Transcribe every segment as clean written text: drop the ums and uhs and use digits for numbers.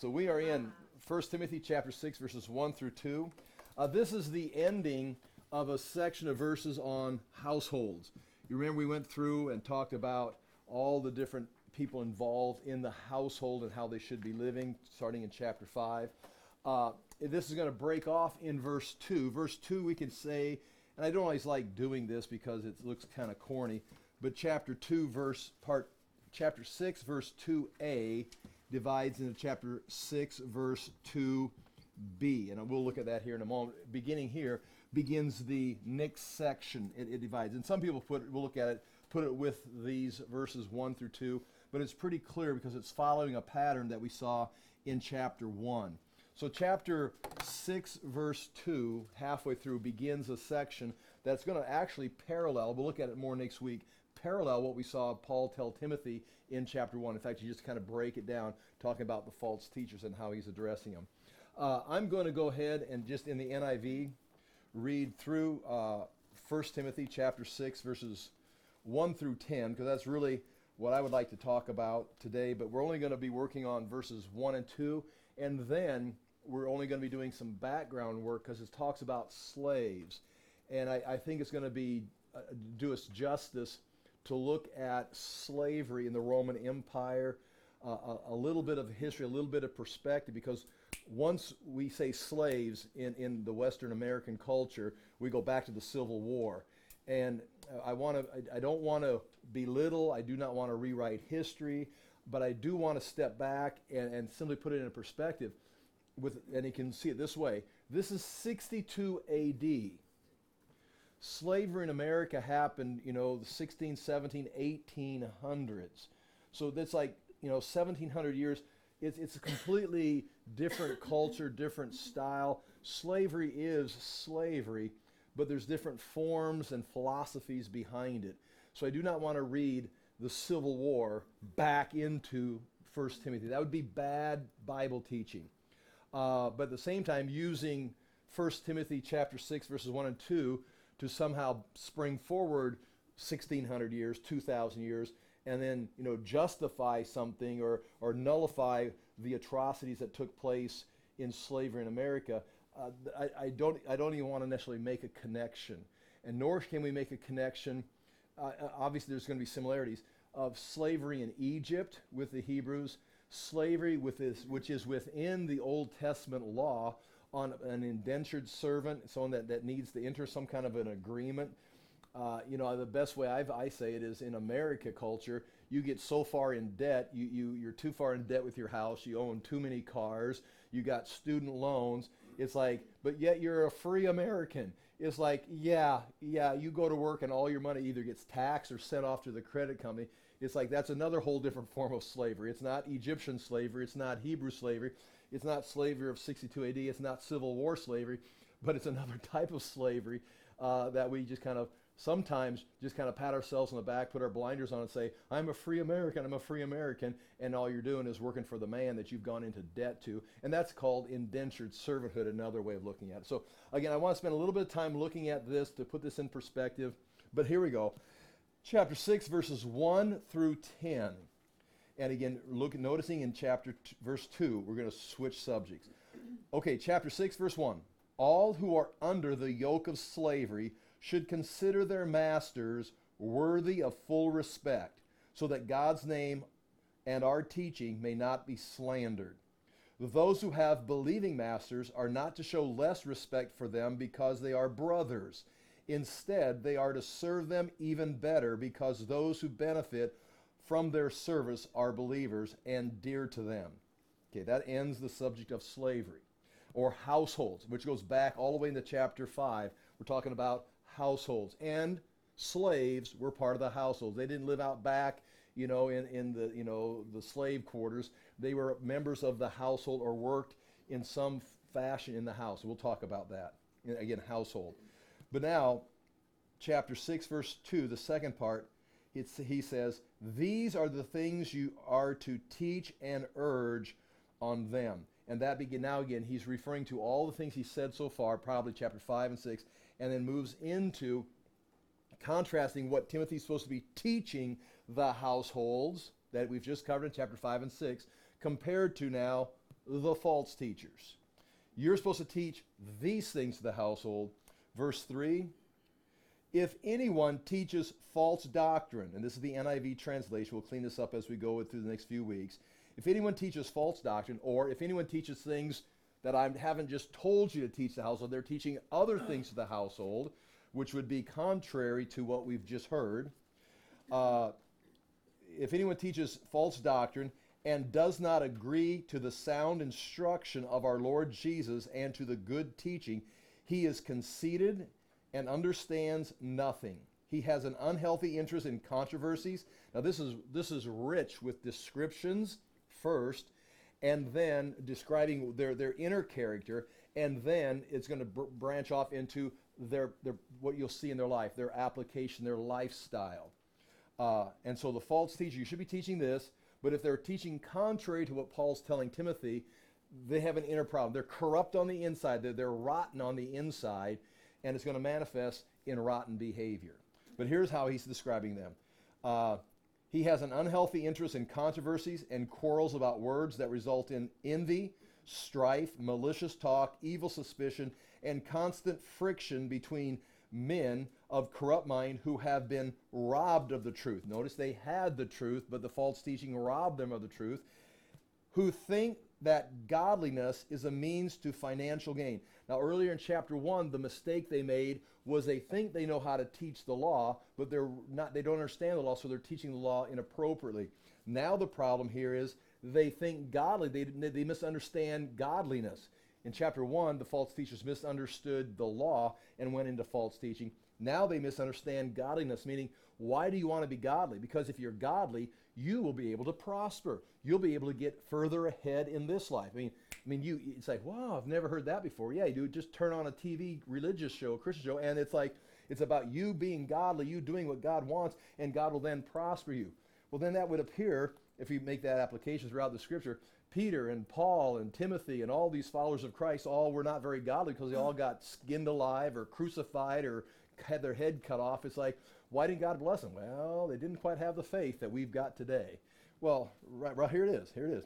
So we are in 1 Timothy chapter 6, verses 1 through 2. This is the ending of a section of verses on households. You remember we went through and talked about all the different people involved in the household and how they should be living, starting in chapter 5. This is going to break off in verse 2. Verse 2 we can say, and I don't always like doing this because it looks kind of corny, but chapter 6, verse 2a divides into chapter 6, verse 2b. And we'll look at that here in a moment. Beginning here begins the next section. It divides. And some people we'll look at it, put it with these verses 1 through 2, but it's pretty clear because it's following a pattern that we saw in chapter 1. So chapter 6, verse 2, halfway through, begins a section that's going to actually parallel, we'll look at it more next week, parallel what we saw Paul tell Timothy in chapter 1. In fact, you just kind of break it down, talking about the false teachers and how he's addressing them. I'm going to go ahead and just in the NIV read through 1 Timothy chapter 6, verses 1 through 10, because that's really what I would like to talk about today, but we're only going to be working on verses 1 and 2, and then we're only going to be doing some background work because it talks about slaves. And I think it's going to be do us justice to look at slavery in the Roman Empire, a little bit of history, a little bit of perspective, because once we say slaves in the Western American culture, we go back to the Civil War. And I don't want to belittle, I do not want to rewrite history, but I do want to step back and simply put it in perspective. And you can see it this way. This is 62 AD. Slavery in America happened, the 16, 17, 1800s. So that's like, 1700 years. It's a completely different culture, different style. Slavery is slavery, but there's different forms and philosophies behind it. So I do not want to read the Civil War back into 1 Timothy. That would be bad Bible teaching. But at the same time, using 1 Timothy chapter 6, verses 1 and 2 to somehow spring forward 1,600 years, 2,000 years, and then justify something or nullify the atrocities that took place in slavery in America. I don't even want to necessarily make a connection, and nor can we make a connection. Obviously, there's going to be similarities of slavery in Egypt with the Hebrews, slavery which is within the Old Testament law on an indentured servant, someone that needs to enter some kind of an agreement. The best way I say it is in America culture, you get so far in debt, you're too far in debt with your house, you own too many cars, you got student loans. It's like, but yet you're a free American. It's like, yeah, you go to work and all your money either gets taxed or sent off to the credit company. It's like that's another whole different form of slavery. It's not Egyptian slavery, it's not Hebrew slavery, it's not slavery of 62 AD, it's not Civil War slavery, but it's another type of slavery that we just kind of sometimes just kind of pat ourselves on the back, put our blinders on and say, I'm a free American, and all you're doing is working for the man that you've gone into debt to. And that's called indentured servanthood, another way of looking at it. So again, I want to spend a little bit of time looking at this to put this in perspective, but here we go. Chapter 6, verses 1 through 10. And again, noticing in verse 2, we're going to switch subjects. Okay, chapter 6, verse 1. All who are under the yoke of slavery should consider their masters worthy of full respect, so that God's name and our teaching may not be slandered. Those who have believing masters are not to show less respect for them because they are brothers. Instead, they are to serve them even better because those who benefit from their service are believers and dear to them. Okay, that ends the subject of slavery. Or households, which goes back all the way into chapter 5. We're talking about households. And slaves were part of the households. They didn't live out back, in the slave quarters. They were members of the household or worked in some fashion in the house. We'll talk about that. Again, household. But now, chapter 6, verse 2, the second part, he says, these are the things you are to teach and urge on them. And that again, he's referring to all the things he said so far, probably chapter 5 and 6, and then moves into contrasting what Timothy's supposed to be teaching the households that we've just covered in chapter 5 and 6, compared to now the false teachers. You're supposed to teach these things to the household. Verse 3, if anyone teaches false doctrine, and this is the NIV translation, we'll clean this up as we go through the next few weeks. If anyone teaches false doctrine, or if anyone teaches things that I haven't just told you to teach the household, they're teaching other things to the household, which would be contrary to what we've just heard. If anyone teaches false doctrine and does not agree to the sound instruction of our Lord Jesus and to the good teaching, he is conceited and understands nothing. He has an unhealthy interest in controversies. Now this is rich with descriptions first, and then describing their inner character, and then it's going to branch off into their what you'll see in their life, their application, their lifestyle. And so the false teacher, you should be teaching this, but if they're teaching contrary to what Paul's telling Timothy, they have an inner problem. They're corrupt on the inside. They're rotten on the inside, and it's going to manifest in rotten behavior. But here's how he's describing them. He has an unhealthy interest in controversies and quarrels about words that result in envy, strife, malicious talk, evil suspicion, and constant friction between men of corrupt mind who have been robbed of the truth. Notice they had the truth, but the false teaching robbed them of the truth, who think that godliness is a means to financial gain. Now, earlier in chapter 1, the mistake they made was they think they know how to teach the law, but they don't understand the law, so they're teaching the law inappropriately. Now the problem here is they think godly, they misunderstand godliness. In chapter 1, the false teachers misunderstood the law and went into false teaching. Now they misunderstand godliness, meaning, why do you want to be godly? Because if you're godly, you will be able to prosper. You'll be able to get further ahead in this life. It's like, wow, I've never heard that before. Yeah, you do. Just turn on a TV religious show, Christian show, and it's like, it's about you being godly, you doing what God wants, and God will then prosper you. Well, then that would appear, if you make that application throughout the scripture, Peter and Paul and Timothy and all these followers of Christ all were not very godly because they all got skinned alive or crucified or had their head cut off. It's like, why didn't God bless them? Well, they didn't quite have the faith that we've got today. Well, right here it is. Here it is.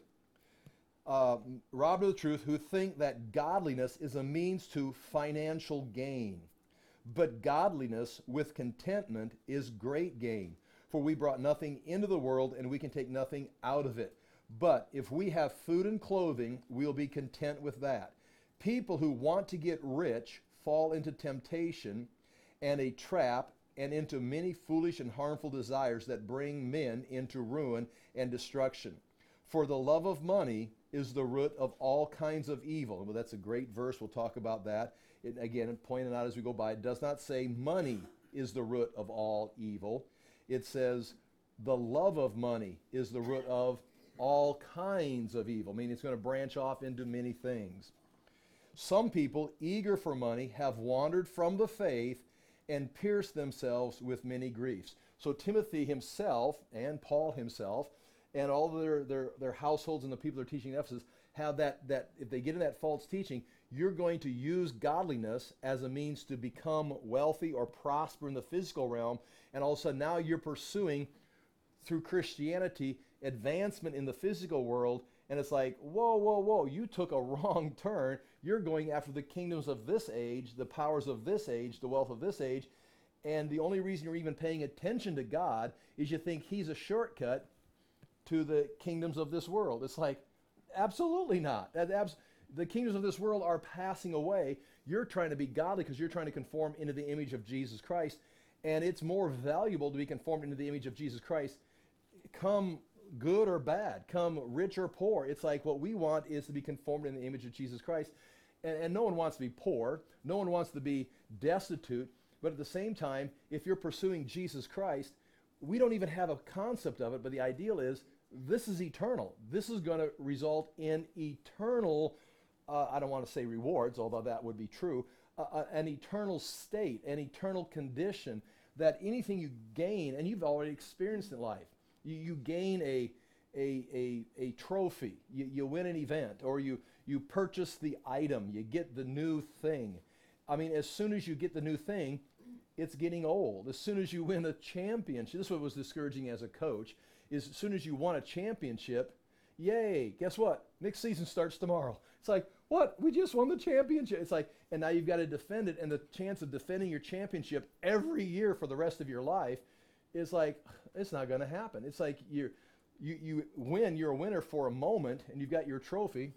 Robbed of the truth, who think that godliness is a means to financial gain. But godliness with contentment is great gain. For we brought nothing into the world, and we can take nothing out of it. But if we have food and clothing, we'll be content with that. People who want to get rich fall into temptation and a trap and into many foolish and harmful desires that bring men into ruin and destruction. For the love of money is the root of all kinds of evil. Well, that's a great verse. We'll talk about that. Again, pointing out as we go by, it does not say money is the root of all evil. It says the love of money is the root of all kinds of evil, meaning it's going to branch off into many things. Some people, eager for money, have wandered from the faith and pierced themselves with many griefs. So Timothy himself and Paul himself and all their households and the people they're teaching in Ephesus have that if they get in that false teaching, you're going to use godliness as a means to become wealthy or prosper in the physical realm, and all of a sudden now you're pursuing, through Christianity, advancement in the physical world, and it's like, whoa, you took a wrong turn. You're going after the kingdoms of this age, the powers of this age, the wealth of this age, and the only reason you're even paying attention to God is you think he's a shortcut to the kingdoms of this world. It's like, absolutely not. The kingdoms of this world are passing away. You're trying to be godly because you're trying to conform into the image of Jesus Christ, and it's more valuable to be conformed into the image of Jesus Christ, come good or bad, come rich or poor. It's like what we want is to be conformed in the image of Jesus Christ. And no one wants to be poor. No one wants to be destitute. But at the same time, if you're pursuing Jesus Christ, we don't even have a concept of it, but the ideal is this is eternal. This is going to result in eternal, I don't want to say rewards, although that would be true, an eternal state, an eternal condition that anything you gain, and you've already experienced in life, you gain a trophy, you win an event, or you purchase the item, you get the new thing. I mean, as soon as you get the new thing, it's getting old. As soon as you win a championship, this is what was discouraging as a coach, is as soon as you won a championship, Yay, guess what? Next season starts tomorrow. It's like, what? We just won the championship. It's like, and now you've got to defend it, and the chance of defending your championship every year for the rest of your life is like, it's not going to happen. It's like you win, you're a winner for a moment, and you've got your trophy.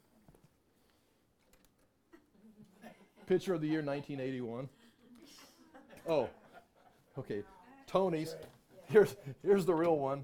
Pitcher of the year, 1981. Oh, okay. Tony's. Here's the real one.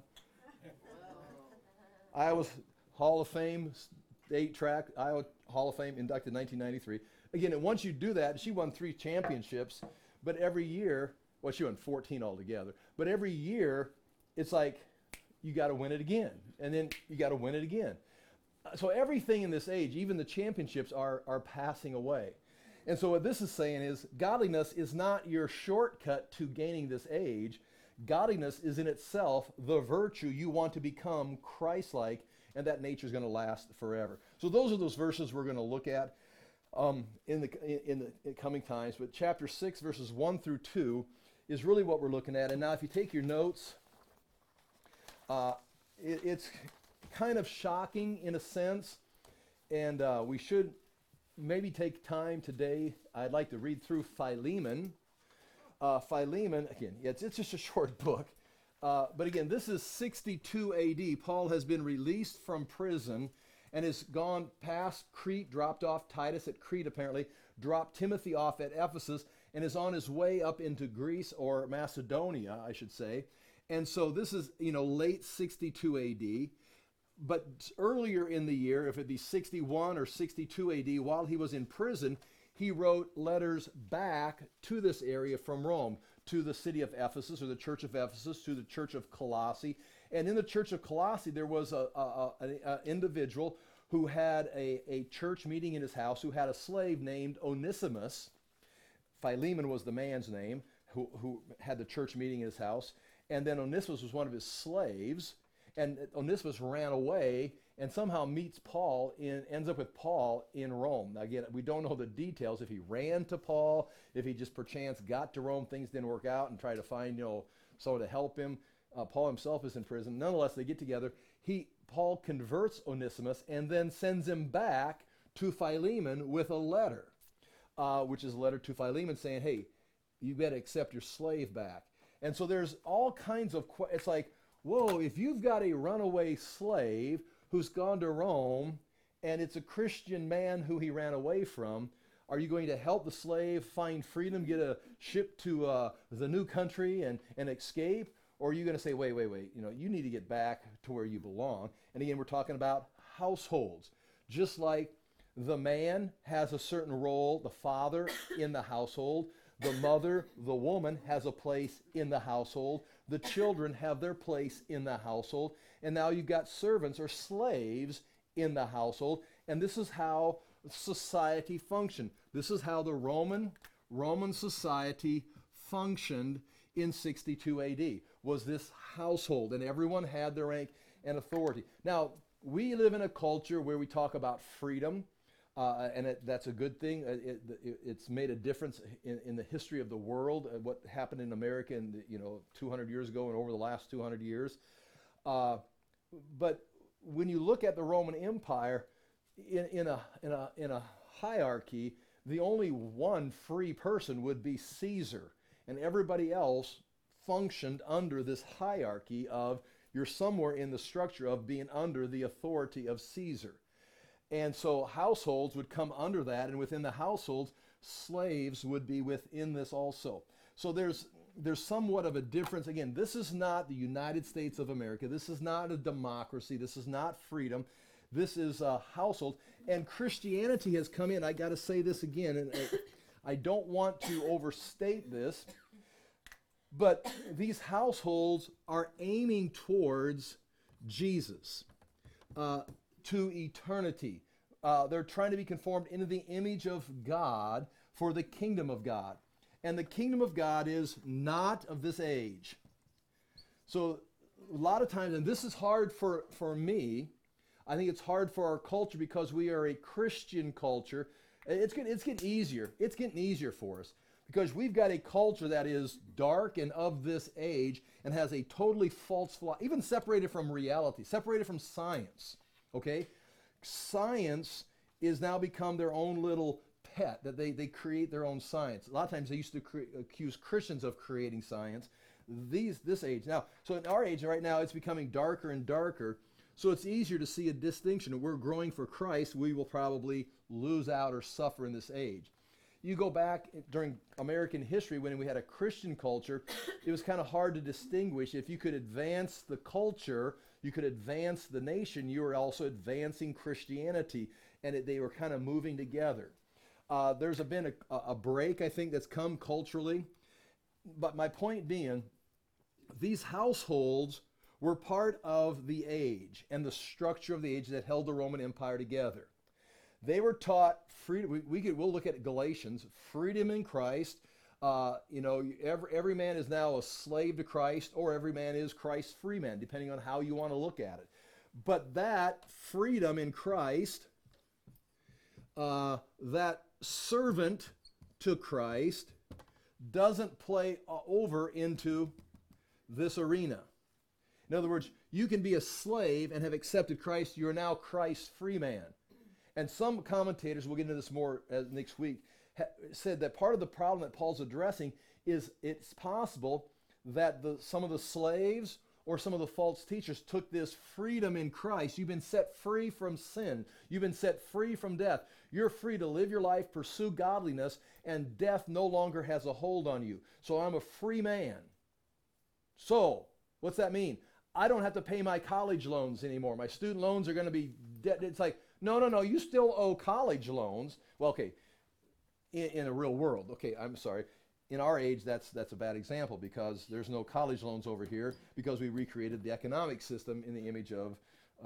Iowa's Hall of Fame, state track, Iowa Hall of Fame, inducted 1993. Again, and once you do that, she won 3 championships, but every year, well, she won 14 altogether, but every year, it's like, you got to win it again, and then you got to win it again. So everything in this age, even the championships, are passing away. And so what this is saying is, godliness is not your shortcut to gaining this age. Godliness is in itself the virtue you want to become Christ-like, and that nature is going to last forever. So those are those verses we're going to look at in the coming times. But chapter 6, verses 1 through 2 is really what we're looking at. And now if you take your notes, it's kind of shocking in a sense, and we should maybe take time today. I'd like to read through Philemon. Philemon, again, it's just a short book. But again, this is 62 AD. Paul has been released from prison and has gone past Crete, dropped off Titus at Crete apparently, dropped Timothy off at Ephesus, and is on his way up into Greece, or Macedonia, I should say. And so this is, late 62 AD. But earlier in the year, if it be 61 or 62 AD, while he was in prison, he wrote letters back to this area from Rome, to the city of Ephesus, or the church of Ephesus, to the church of Colossae. And in the church of Colossae, there was an individual who had a church meeting in his house, who had a slave named Onesimus. Philemon was the man's name, who had the church meeting in his house. And then Onesimus was one of his slaves. And Onesimus ran away and somehow ends up with Paul in Rome. Now again, we don't know the details, if he ran to Paul, if he just perchance got to Rome, things didn't work out, and tried to find, someone to help him. Paul himself is in prison. Nonetheless, they get together. Paul converts Onesimus and then sends him back to Philemon with a letter, which is a letter to Philemon saying, hey, you better accept your slave back. And so there's all kinds of, it's like, whoa, if you've got a runaway slave who's gone to Rome, and it's a Christian man who he ran away from, are you going to help the slave find freedom, get a ship to the new country and escape? Or are you going to say, wait, you need to get back to where you belong? And again, we're talking about households. Just like the man has a certain role, the father in the household, the mother, the woman, has a place in the household. The children have their place in the household. And now you've got servants or slaves in the household. And this is how society functioned. This is how the Roman society functioned in 62 AD, was this household. And everyone had their rank and authority. Now, we live in a culture where we talk about freedom. And that's a good thing. It's made a difference in the history of the world, what happened in America 200 years ago and over the last 200 years. But when you look at the Roman Empire, in a hierarchy, the only one free person would be Caesar, and everybody else functioned under this hierarchy of, you're somewhere in the structure of being under the authority of Caesar. And so households would come under that, and within the households, slaves would be within this also. So there's somewhat of a difference. Again, this is not the United States of America. This is not a democracy. This is not freedom. This is a household. And Christianity has come in. I got to say this again, and I don't want to overstate this, but these households are aiming towards Jesus. To eternity. They're trying to be conformed into the image of God for the kingdom of God. And the kingdom of God is not of this age. So a lot of times, and this is hard for me, I think it's hard for our culture because we are a Christian culture. It's getting easier. It's getting easier for us because we've got a culture that is dark and of this age and has a totally false philosophy, even separated from reality, separated from science. okay? Science is now become their own little pet, that they create their own science. A lot of times they used to accuse Christians of creating science. This age now, so in our age right now, it's becoming darker and darker. So it's easier to see a distinction. If we're growing for Christ, we will probably lose out or suffer in this age. You go back during American history when we had a Christian culture, it was kind of hard to distinguish. If you could advance the culture, you could advance the nation, you were also advancing Christianity, and they were kind of moving together. There's been a break, I think, that's come culturally. But my point being, these households were part of the age and the structure of the age that held the Roman Empire together. They were taught freedom. We'll look at Galatians, freedom in Christ. Every man is now a slave to Christ, or every man is Christ's free man, depending on how you want to look at it. But that freedom in Christ, that servant to Christ, doesn't play over into this arena. In other words, you can be a slave and have accepted Christ. You are now Christ's free man. And some commentators, we'll get into this more next week, said that part of the problem that Paul's addressing is it's possible that some of the slaves or some of the false teachers took this freedom in Christ. You've been set free from sin. You've been set free from death. You're free to live your life, pursue godliness, and death no longer has a hold on you. So I'm a free man. So, what's that mean? I don't have to pay my college loans anymore. My student loans are going to be debt. It's like, no, you still owe college loans. Well, okay, in a real world, okay, I'm sorry. In our age, that's a bad example because there's no college loans over here because we recreated the economic system in the image of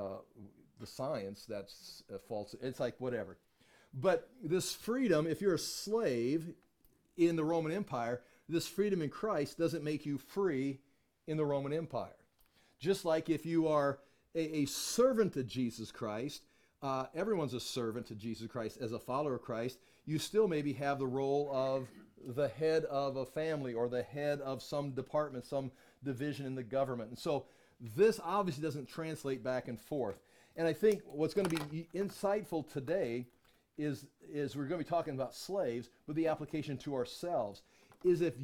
the science that's false. It's like whatever. But this freedom, if you're a slave in the Roman Empire, this freedom in Christ doesn't make you free in the Roman Empire. Just like if you are a servant to Jesus Christ, everyone's a servant to Jesus Christ as a follower of Christ, you still maybe have the role of the head of a family or the head of some department, some division in the government. And so this obviously doesn't translate back and forth. And I think what's going to be insightful today is we're going to be talking about slaves, but the application to ourselves is if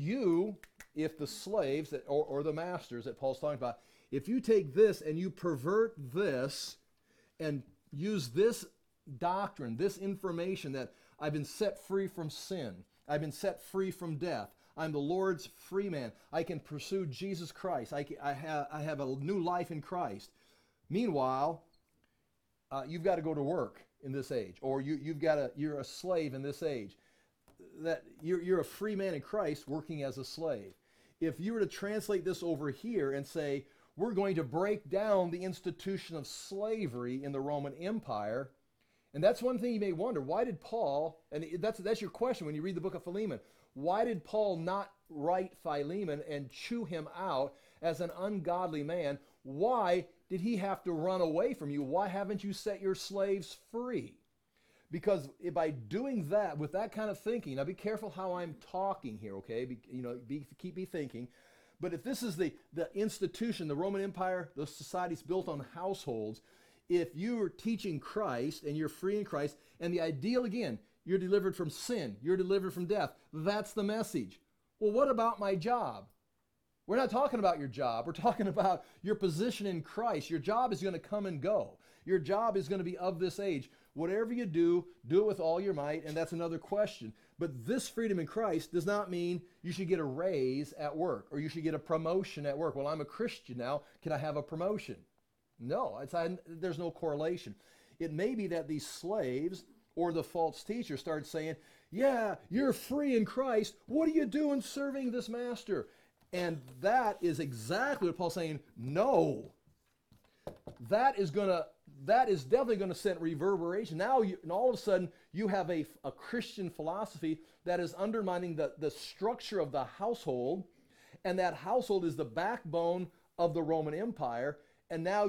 the slaves that, or the masters that Paul's talking about, if you take this and you pervert this and use this doctrine, this information that I've been set free from sin, I've been set free from death, I'm the Lord's free man, I can pursue Jesus Christ, I have a new life in Christ. Meanwhile, you've got to go to work in this age, or you're a slave in this age. That you're a free man in Christ working as a slave. If you were to translate this over here and say, we're going to break down the institution of slavery in the Roman Empire, and that's one thing you may wonder, why did Paul, and that's your question when you read the book of Philemon, why did Paul not write Philemon and chew him out as an ungodly man? Why did he have to run away from you? Why haven't you set your slaves free? Because by doing that, with that kind of thinking, now be careful how I'm talking here, okay? Keep thinking. But if this is the institution, the Roman Empire, the society's built on households, if you're teaching Christ and you're free in Christ, and the ideal again, you're delivered from sin, you're delivered from death, that's the message. Well, what about my job? We're not talking about your job. We're talking about your position in Christ. Your job is going to come and go. Your job is going to be of this age. Whatever you do, do it with all your might, and that's another question. But this freedom in Christ does not mean you should get a raise at work or you should get a promotion at work. Well, I'm a Christian now. Can I have a promotion? No, there's no correlation. It may be that these slaves or the false teachers start saying, yeah, you're free in Christ. What are you doing serving this master? And that is exactly what Paul's saying. No, that is definitely going to send reverberation. Now, and all of a sudden, you have a Christian philosophy that is undermining the structure of the household, and that household is the backbone of the Roman Empire. And now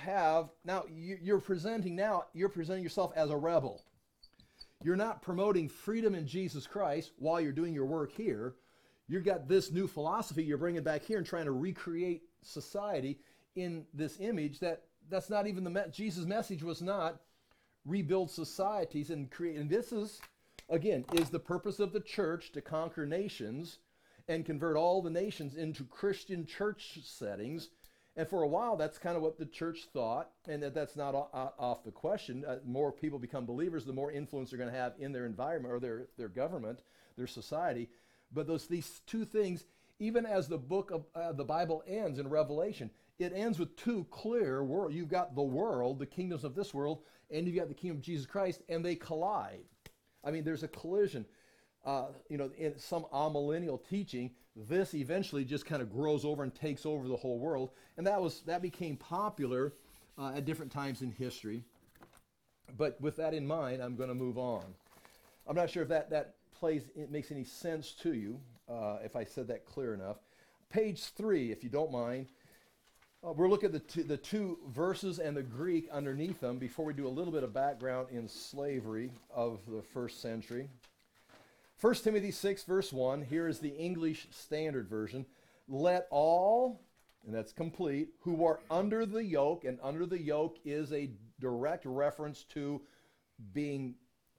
you're presenting yourself as a rebel. You're not promoting freedom in Jesus Christ while you're doing your work here. You've got this new philosophy you're bringing back here and trying to recreate society in this image that that's not even Jesus' message was not rebuild societies and create. And this is, again, is the purpose of the church to conquer nations and convert all the nations into Christian church settings. And for a while, that's kind of what the church thought, and that's not off the question. More people become believers, the more influence they're going to have in their environment or their government, their society. But these two things, even as the book of the Bible ends in Revelation, it ends with two clear worlds. You've got the world, the kingdoms of this world, and you've got the kingdom of Jesus Christ, and they collide. I mean, there's a collision. In some amillennial teaching, this eventually just kind of grows over and takes over the whole world, and that became popular at different times in history. But with that in mind, I'm going to move on. I'm not sure if it makes any sense to you, if I said that clear enough. Page 3, if you don't mind. We'll look at the two verses and the Greek underneath them before we do a little bit of background in slavery of the first century. 1 Timothy 6, verse 1, here is the English Standard Version. Let all, and that's complete, who are under the yoke, and under the yoke is a direct reference to being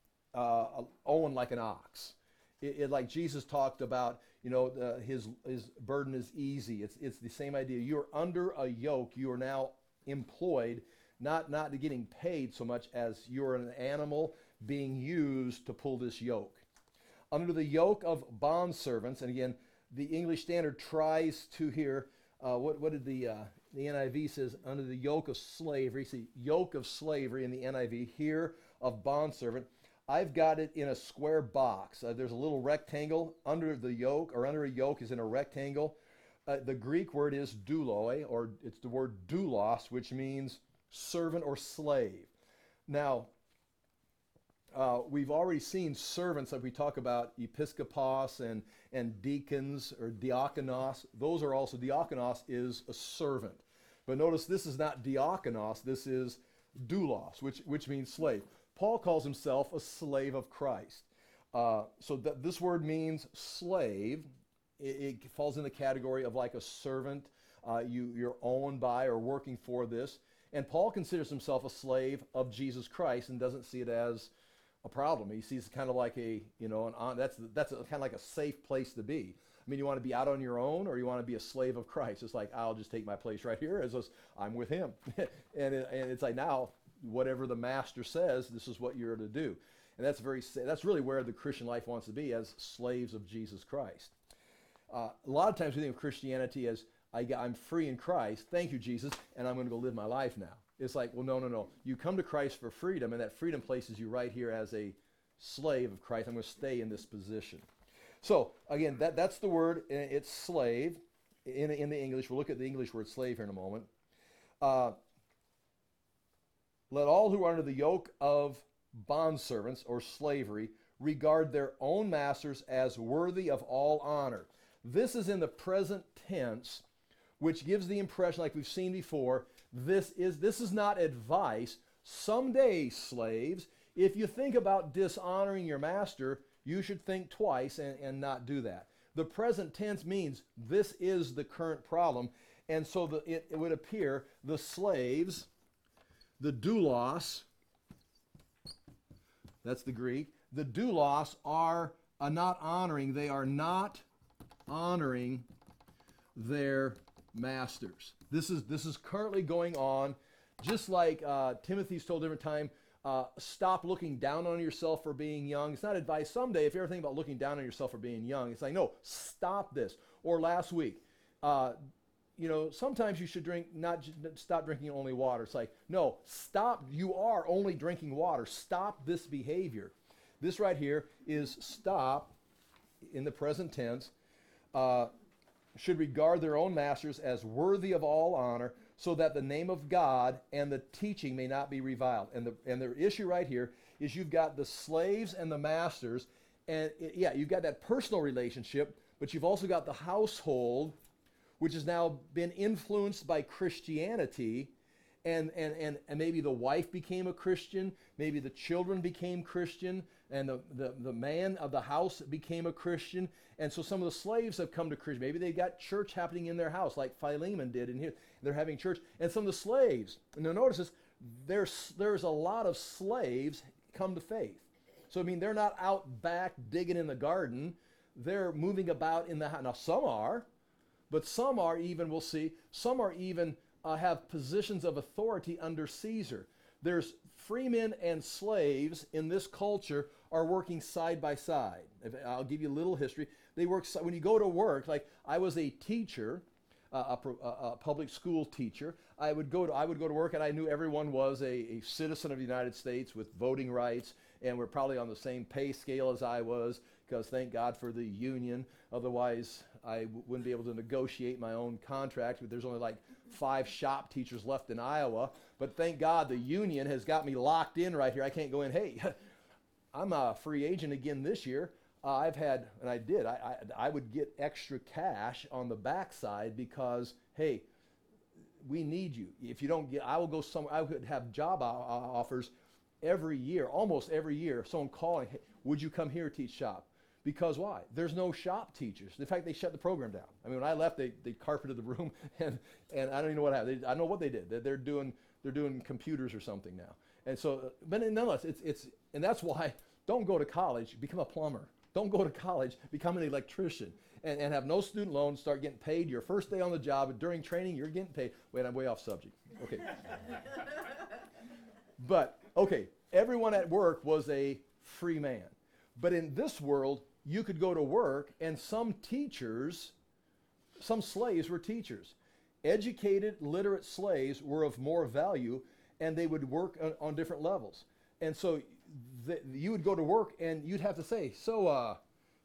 owned like an ox. Like Jesus talked about, his burden is easy. It's the same idea. You're under a yoke. You are now employed, not getting paid so much as you're an animal being used to pull this yoke. Under the yoke of bondservants, and again, the English Standard tries to hear, what did the NIV says, under the yoke of slavery. See, yoke of slavery in the NIV, here of bondservant. I've got it in a square box. There's a little rectangle under the yoke, or under a yoke is in a rectangle. The Greek word is douloi, or it's the word doulos, which means servant or slave. Now, we've already seen servants, like we talk about episkopos and deacons or diakonos. Those are also, diakonos is a servant. But notice this is not diakonos, this is doulos, which means slave. Paul calls himself a slave of Christ. So this word means slave. It falls in the category of like a servant. You're owned by or working for this. And Paul considers himself a slave of Jesus Christ and doesn't see it as a problem. He sees it kind of like that's kind of like a safe place to be. I mean, you want to be out on your own, or you want to be a slave of Christ. It's like, I'll just take my place right here as I'm with him. and it's like, now, whatever the master says, this is what you're to do. And that's really where the Christian life wants to be, as slaves of Jesus Christ. A lot of times we think of Christianity as, I'm free in Christ, thank you, Jesus, and I'm going to go live my life now. It's like, well, no. You come to Christ for freedom, and that freedom places you right here as a slave of Christ. I'm going to stay in this position. So, again, that's the word. It's slave in the English. We'll look at the English word slave here in a moment. Let all who are under the yoke of bondservants or slavery regard their own masters as worthy of all honor. This is in the present tense, which gives the impression, like we've seen before, this is not advice. Someday, slaves, if you think about dishonoring your master, you should think twice and not do that. The present tense means this is the current problem. And so it would appear the slaves, the doulos, that's the Greek, the doulos are not honoring, they are not honoring their masters. This is currently going on, just like Timothy's told every time, stop looking down on yourself for being young. It's not advice. Someday, if you ever think about looking down on yourself for being young, it's like, no, stop this. Or last week, sometimes you should stop drinking only water. It's like, no, stop. You are only drinking water. Stop this behavior. This right here is stop in the present tense. Should regard their own masters as worthy of all honor, so that the name of God and the teaching may not be reviled. And the issue right here is you've got the slaves and the masters, and you've got that personal relationship, but you've also got the household, which has now been influenced by Christianity, and maybe the wife became a Christian, maybe the children became Christian, and the man of the house became a Christian. And so some of the slaves have come to Christian. Maybe they got church happening in their house, like Philemon did in here. They're having church. And some of the slaves, and now notice this, there's a lot of slaves come to faith. So I mean, they're not out back digging in the garden. They're moving about in the house. Now some are, but some are even, we'll see, some are even have positions of authority under Caesar. There's freemen and slaves in this culture are working side by side. I'll give you a little history. They work, when you go to work, like I was a teacher, a public school teacher. I would go to work, and I knew everyone was a citizen of the United States with voting rights, and we're probably on the same pay scale as I was, because thank God for the union. Otherwise, I wouldn't be able to negotiate my own contract. But there's only like 5 shop teachers left in Iowa. But thank God the union has got me locked in right here. I can't go in, hey, I'm a free agent again this year. I've had, and I did, I would get extra cash on the backside because, hey, we need you. If you don't get, I will go somewhere. I would have job offers every year, almost every year, someone calling, hey, would you come here teach shop? Because why? There's no shop teachers. In fact, they shut the program down. I mean, when I left, they carpeted the room, and I don't even know what happened. I don't know what they did. They're doing computers or something now. And so, but nonetheless, and that's why don't go to college, become a plumber. Don't go to college, become an electrician, and have no student loans, start getting paid your first day on the job, and during training, you're getting paid. Wait, I'm way off subject. Okay. But, okay, everyone at work was a free man. But in this world, you could go to work, and some slaves were teachers. Educated, literate slaves were of more value, and they would work on different levels. And so you would go to work, and you'd have to say, so,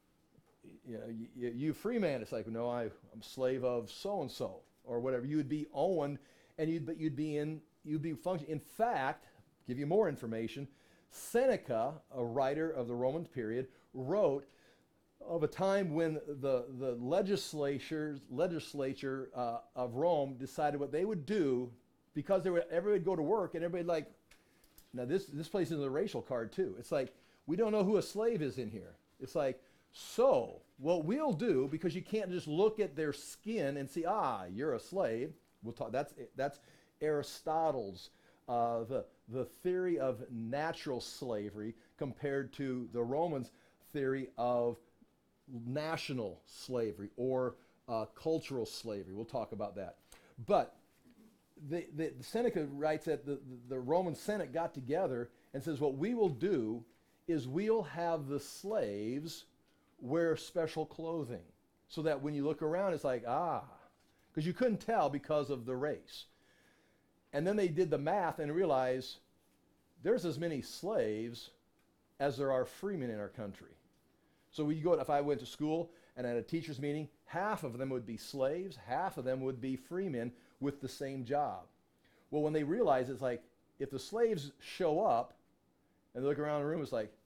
you free man. It's like, no, I'm a slave of so-and-so, or whatever. You would be owned, and you'd be functioning. In fact, give you more information, Seneca, a writer of the Roman period, wrote of a time when the legislature of Rome decided what they would do, because everybody would go to work, and everybody like, now this plays into the racial card too. It's like, we don't know who a slave is in here. It's like, so what we'll do, because you can't just look at their skin and see, you're a slave. We'll talk. That's Aristotle's the theory of natural slavery compared to the Romans' theory of national slavery or cultural slavery. We'll talk about that. But the Seneca writes that the Roman Senate got together and says, what we will do is we'll have the slaves wear special clothing so that when you look around, it's like, because you couldn't tell because of the race. And then they did the math and realized there's as many slaves as there are freemen in our country. So if I went to school and at a teacher's meeting, half of them would be slaves, half of them would be freemen with the same job. Well, when they realize, it's like, if the slaves show up and they look around the room, it's like,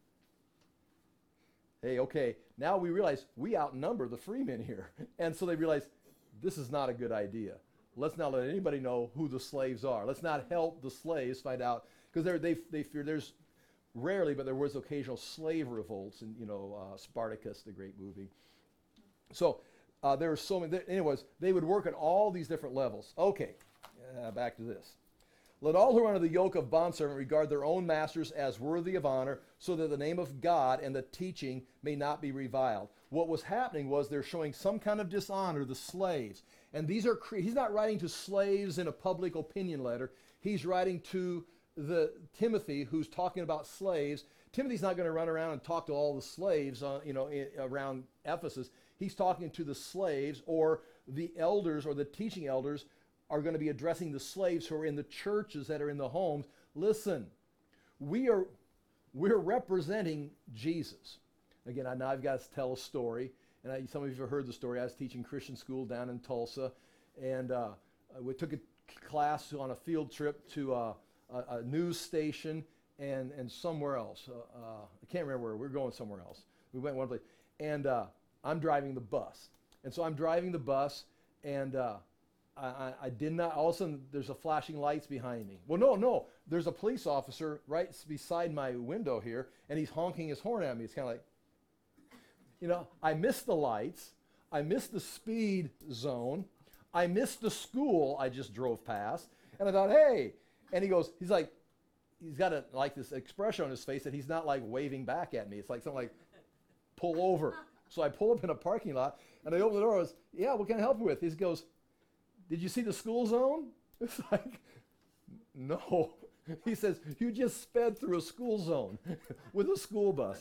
hey, okay, now we realize we outnumber the freemen here. And so they realize this is not a good idea. Let's not let anybody know who the slaves are. Let's not help the slaves find out, because they fear there's rarely, but there was occasional slave revolts, and Spartacus, the great movie. So there were so many. Anyways, they would work at all these different levels. Okay, back to this. Let all who are under the yoke of bondservant regard their own masters as worthy of honor, so that the name of God and the teaching may not be reviled. What was happening was they're showing some kind of dishonor, the slaves. And he's not writing to slaves in a public opinion letter. He's writing to Timothy, who's talking about slaves. Timothy's not going to run around and talk to all the slaves, around Ephesus. He's talking to the slaves, or the elders, or the teaching elders are going to be addressing the slaves who are in the churches that are in the homes. Listen, we're representing Jesus. Again, now I've got to tell a story. And some of you have heard the story. I was teaching Christian school down in Tulsa, and we took a class on a field trip to a news station and somewhere else. I can't remember where. We were going somewhere else. We went one place. And I'm driving the bus. And so I'm driving the bus, and I did not, all of a sudden there's a flashing lights behind me. Well, no, there's a police officer right beside my window here, and he's honking his horn at me. It's kind of like, I missed the lights. I missed the speed zone. I missed the school I just drove past. And I thought, hey, and he's like, he's got this expression on his face that he's not like waving back at me. It's like something like, pull over. So I pull up in a parking lot, and I open the door. I goes, yeah, what can I help you with? He goes, did you see the school zone? It's like, no. He says, you just sped through a school zone with a school bus.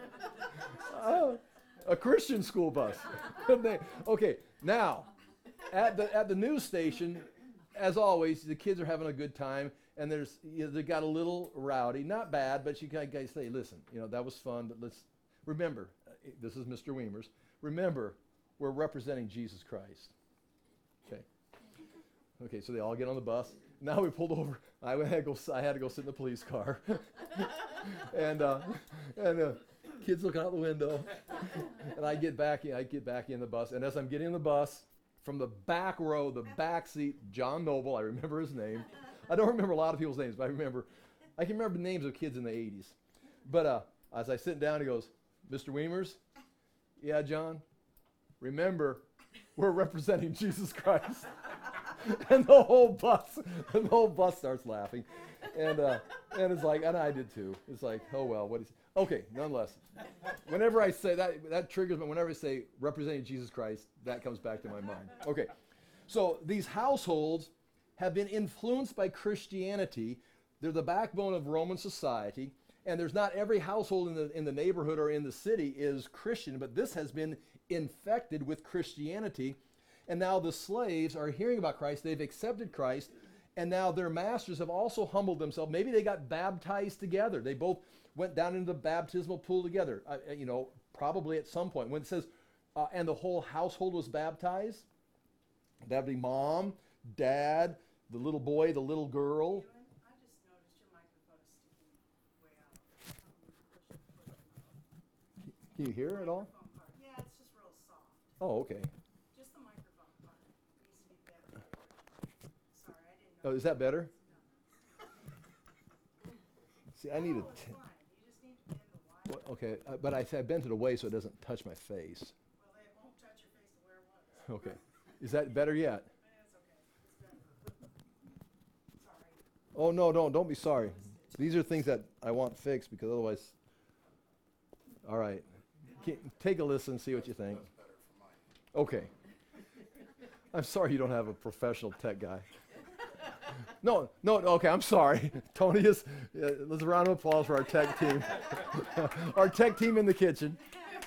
A Christian school bus. Okay, now, at the news station, as always, the kids are having a good time, and they got a little rowdy. Not bad, but you guys say, listen, that was fun, but let's remember, this is Mr. Weimers. Remember, we're representing Jesus Christ. Okay, so they all get on the bus. Now we pulled over. I had to go sit in the police car. and kids looking out the window. And I get back in the bus. And as I'm getting in the bus, from the back row, the back seat, John Noble, I remember his name. I don't remember a lot of people's names, but I can remember the names of kids in the 80s. But as I sit down, he goes, Mr. Weimers, yeah, John, remember, we're representing Jesus Christ. And the whole bus starts laughing. And it's like, and I did too. It's like, oh well, okay, nonetheless. Whenever I say that triggers me. Whenever I say representing Jesus Christ, that comes back to my mind. Okay, so these households have been influenced by Christianity. They're the backbone of Roman society. And there's not every household in the neighborhood or in the city is Christian, but this has been infected with Christianity. And now the slaves are hearing about Christ. They've accepted Christ. And now their masters have also humbled themselves. Maybe they got baptized together. They both went down into the baptismal pool together, probably at some point. When it says, and the whole household was baptized, that would be mom, dad, the little boy, the little girl. I just noticed your microphone is sticking way out. Can you hear it at all? Yeah, it's just real soft. Oh, okay. Just the microphone part needs to be better. Sorry, I didn't know. Oh, is that better? See, I need No, it's fine. You just need to bend the wire. okay, but I bent it away so it doesn't touch my face. Well, it won't touch your face to where it was. Okay. Is that better yet? It's okay. It's better. Sorry. Oh, no, don't be sorry. These are things that I want fixed because otherwise... All right. Take a listen, see what you think. Okay. I'm sorry you don't have a professional tech guy. No, okay, I'm sorry. Tony is, let's a round of applause for our tech team. Our tech team in the kitchen.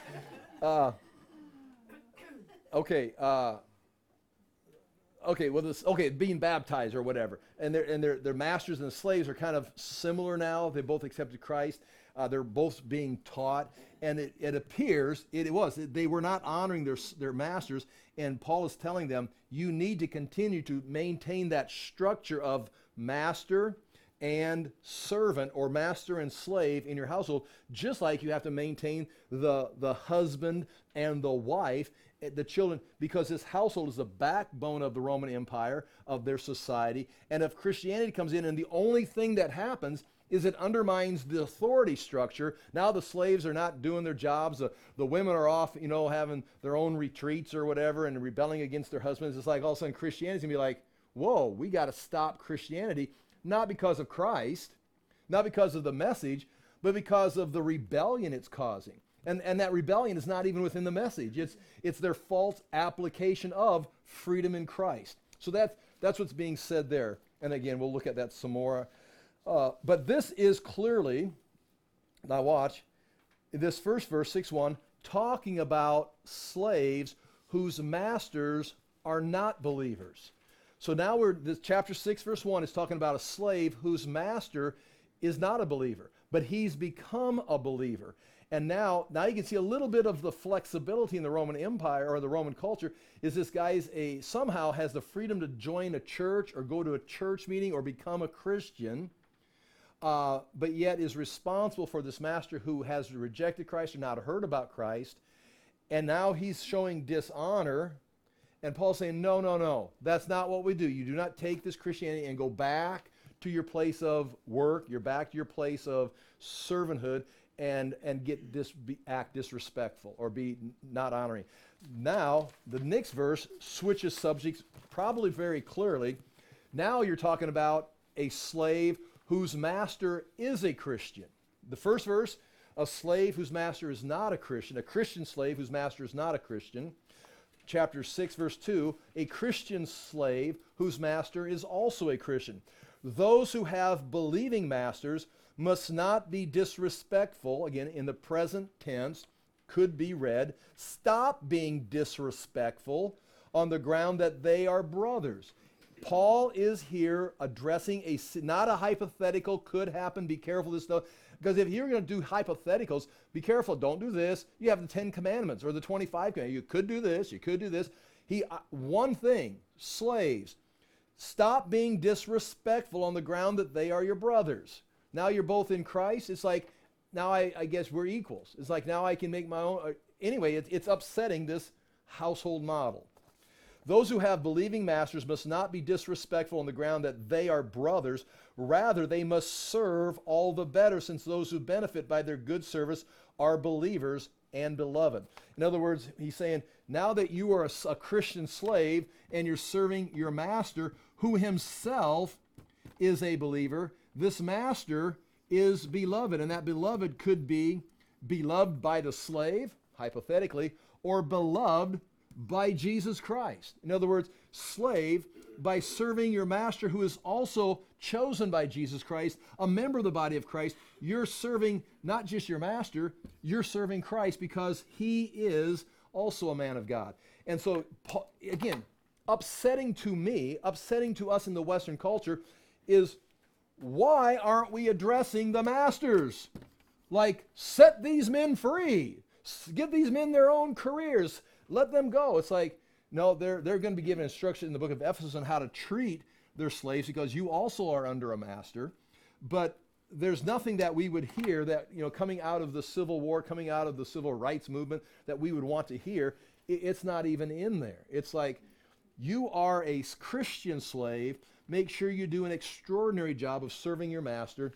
Okay, being baptized or whatever. And their masters and slaves are kind of similar now. They both accepted Christ. They're both being taught. And it appears, they were not honoring their masters. And Paul is telling them, you need to continue to maintain that structure of master and servant or master and slave in your household, just like you have to maintain the husband and the wife, the children, because this household is the backbone of the Roman Empire, of their society. And if Christianity comes in and the only thing that happens is it undermines the authority structure. Now the slaves are not doing their jobs. The women are off, having their own retreats or whatever and rebelling against their husbands. It's like all of a sudden Christianity's going to be like, whoa, we got to stop Christianity, not because of Christ, not because of the message, but because of the rebellion it's causing. And that rebellion is not even within the message. It's their false application of freedom in Christ. So that's what's being said there. And again, we'll look at that some more. But this is clearly, now watch, this first verse, 6:1, talking about slaves whose masters are not believers. So now this chapter 6, verse 1 is talking about a slave whose master is not a believer, but he's become a believer. And now you can see a little bit of the flexibility in the Roman Empire or the Roman culture is this guy somehow has the freedom to join a church or go to a church meeting or become a Christian, but yet is responsible for this master who has rejected Christ or not heard about Christ. And now he's showing dishonor And Paul's saying, no, no, no. That's not what we do. You do not take this Christianity and go back to your place of work. You're back to your place of servanthood and act disrespectful or be not honoring. Now, the next verse switches subjects probably very clearly. Now you're talking about a slave whose master is a Christian. The first verse, a slave whose master is not a Christian slave whose master is not a Christian. Chapter 6, verse 2, a Christian slave whose master is also a Christian. Those who have believing masters must not be disrespectful. Again, in the present tense, could be read, stop being disrespectful on the ground that they are brothers. Paul is here addressing not a hypothetical, could happen, be careful this stuff. Because if you're going to do hypotheticals, be careful, don't do this. You have the 10 Commandments or the 25 Commandments. You could do this, you could do this. One thing, slaves, stop being disrespectful on the ground that they are your brothers. Now you're both in Christ. It's like, now I guess we're equals. It's like now I can make my own. Anyway, it's upsetting this household model. Those who have believing masters must not be disrespectful on the ground that they are brothers. Rather, they must serve all the better, since those who benefit by their good service are believers and beloved. In other words, he's saying, now that you are a Christian slave and you're serving your master, who himself is a believer, this master is beloved. And that beloved could be beloved by the slave, hypothetically, or beloved by Jesus Christ. In other words, slave, by serving your master who is also chosen by Jesus Christ, a member of the body of Christ, you're serving not just your master, you're serving Christ because he is also a man of God. And so, again, upsetting to us in the Western culture is, why aren't we addressing the masters? Like, set these men free. Give these men their own careers. Let them go. It's like, no, they're going to be given instruction in the book of Ephesus on how to treat their slaves because you also are under a master. But there's nothing that we would hear that, coming out of the Civil War, coming out of the civil rights movement that we would want to hear. It's not even in there. It's like, you are a Christian slave. Make sure you do an extraordinary job of serving your master.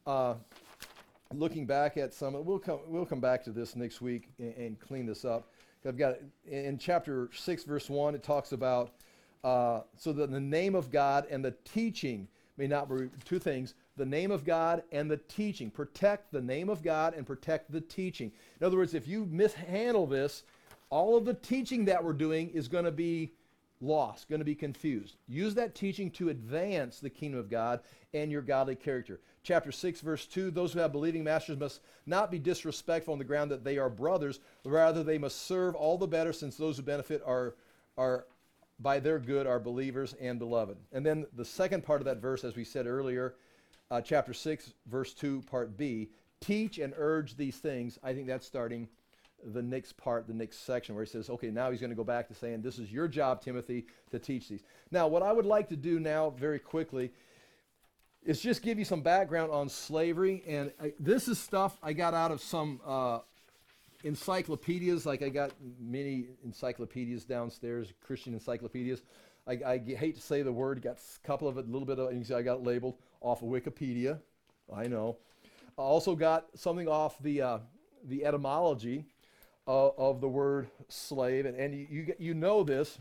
Looking back at some, we'll come back to this next week and clean this up. I've got in chapter 6, verse 1, it talks about so that the name of God and the teaching may not be two things. The name of God and the teaching. Protect the name of God and protect the teaching. In other words, if you mishandle this, all of the teaching that we're doing is going to be lost, going to be confused. Use that teaching to advance the kingdom of God and your godly character. Chapter 6, verse 2, those who have believing masters must not be disrespectful on the ground that they are brothers, rather they must serve all the better, since those who benefit are by their good are believers and beloved. And then the second part of that verse, as we said earlier, chapter 6, verse 2, part B, teach and urge these things. I think that's starting the next part, the next section, where he says, okay, now he's going to go back to saying, this is your job, Timothy, to teach these. Now, what I would like to do now very quickly is just give you some background on slavery. And this is stuff I got out of some encyclopedias. Like I got many encyclopedias downstairs, Christian encyclopedias. I hate to say the word, got a couple of it, a little bit of, you can see I got it labeled off of Wikipedia. I know. I also got something off the etymology of the word slave, and you know this,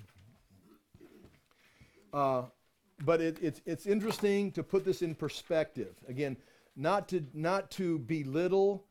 but it's interesting to put this in perspective. Again, not to belittle,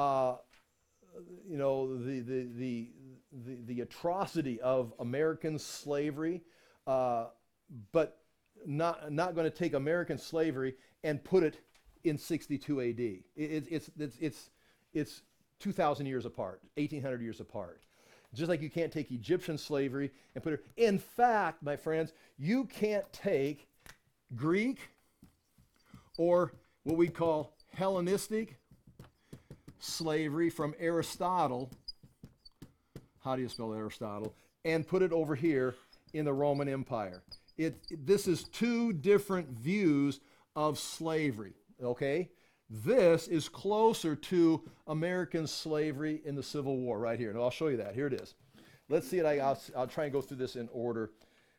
the atrocity of American slavery, but not going to take American slavery and put it in 62 A.D. It's 2,000 years apart, 1,800 years apart. Just like you can't take Egyptian slavery and put it. In fact, my friends, you can't take Greek or what we call Hellenistic slavery from Aristotle. How do you spell Aristotle? And put it over here in the Roman Empire. This is two different views of slavery, okay? This is closer to American slavery in the Civil War right here. And I'll show you that. Here it is. let's see it. I'll try and go through this in order.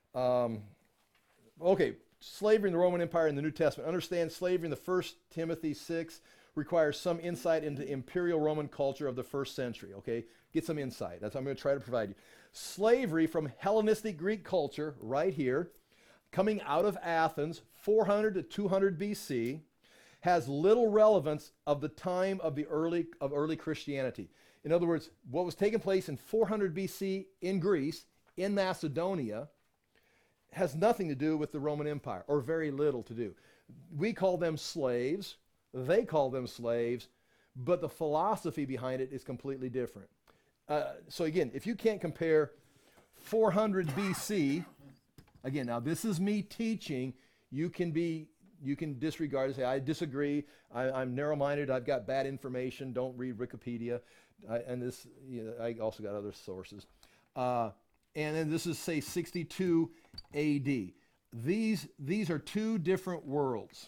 Okay, slavery in the Roman Empire in the New Testament. Understand slavery in the 1 Timothy 6 requires some insight into imperial Roman culture of the first century. Okay, get some insight. That's what I'm going to try to provide you. Slavery from Hellenistic Greek culture, right here, coming out of Athens, 400 to 200 BC, has little relevance of the time of early Christianity. In other words, what was taking place in 400 BC in Greece, in Macedonia, has nothing to do with the Roman Empire, or very little to do. We call them slaves, they call them slaves, but the philosophy behind it is completely different. So again, if you can't compare 400 BC, again, now this is me teaching, you can disregard and say, I disagree, I'm narrow-minded, I've got bad information, don't read Wikipedia, I also got other sources. And then this is, say, 62 AD. These are two different worlds.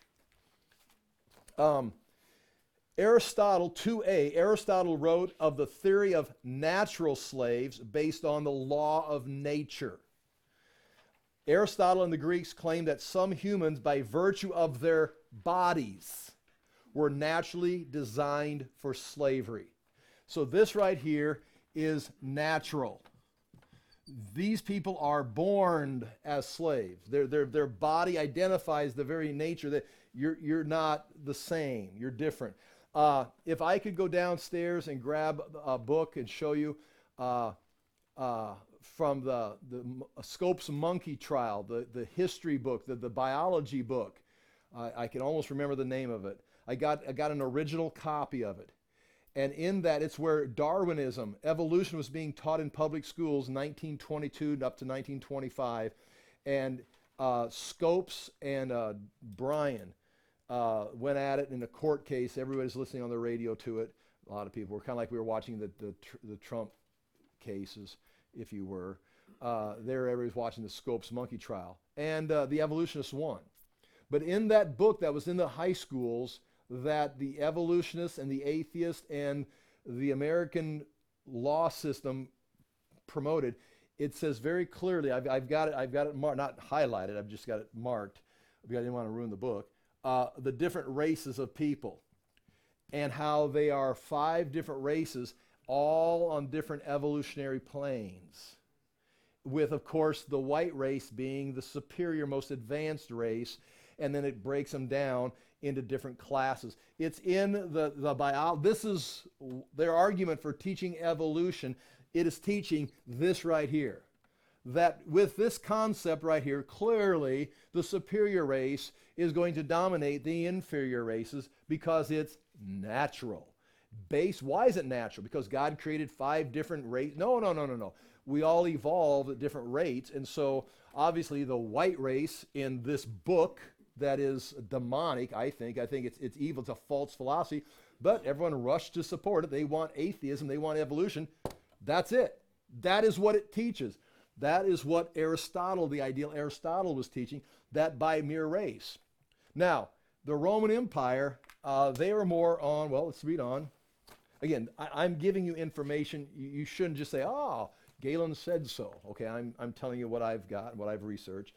Aristotle, 2a, Aristotle wrote of the theory of natural slaves based on the law of nature. Aristotle and the Greeks claimed that some humans, by virtue of their bodies, were naturally designed for slavery. So this right here is natural. These people are born as slaves. Their body identifies the very nature that you're not the same. You're different. If I could go downstairs and grab a book and show you from the Scopes monkey trial, the history book, the biology book, I can almost remember the name of it. I got an original copy of it. And in that, it's where Darwinism, evolution, was being taught in public schools 1922 up to 1925. And Scopes and Bryan went at it in a court case. Everybody's listening on the radio to it. A lot of people were kind of like we were watching the Trump cases, if you were. There, everybody's watching the Scopes monkey trial. And the evolutionists won. But in that book that was in the high schools, that the evolutionists and the atheists and the American law system promoted, it says very clearly, I've got it marked, not highlighted, I've just got it marked, because I didn't want to ruin the book, the different races of people and how they are 5 different races, all on different evolutionary planes, with, of course, the white race being the superior, most advanced race, and then it breaks them down into different classes. It's in the bio. This is their argument for teaching evolution. It is teaching this right here. That with this concept right here, clearly the superior race is going to dominate the inferior races because it's natural. Why is it natural? Because God created 5 different races? No. We all evolved at different rates. And so obviously the white race in this book, that is demonic, I think it's evil, it's a false philosophy, but everyone rushed to support it. They want atheism, they want evolution. That's it. That is what it teaches. That is what Aristotle, the ideal Aristotle, was teaching, that by mere race. Now, the Roman Empire, they were more on, well, let's read on. Again, I'm giving you information. You shouldn't just say, oh, Galen said so. Okay, I'm telling you what I've got, what I've researched.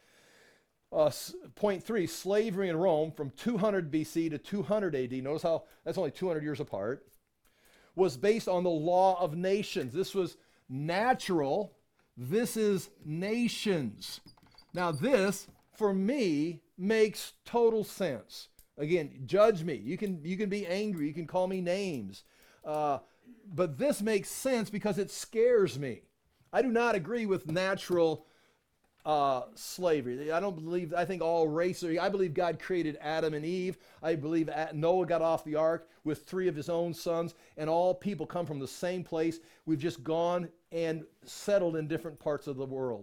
Point 3, slavery in Rome from 200 BC to 200 AD, notice how that's only 200 years apart, was based on the law of nations. This was natural. This is nations. Now this, for me, makes total sense. Again, judge me. You can be angry. You can call me names. But this makes sense because it scares me. I do not agree with natural slavery. I think all races, I believe God created Adam and Eve. I believe Noah got off the ark with 3 of his own sons, and all people come from the same place. We've just gone and settled in different parts of the world.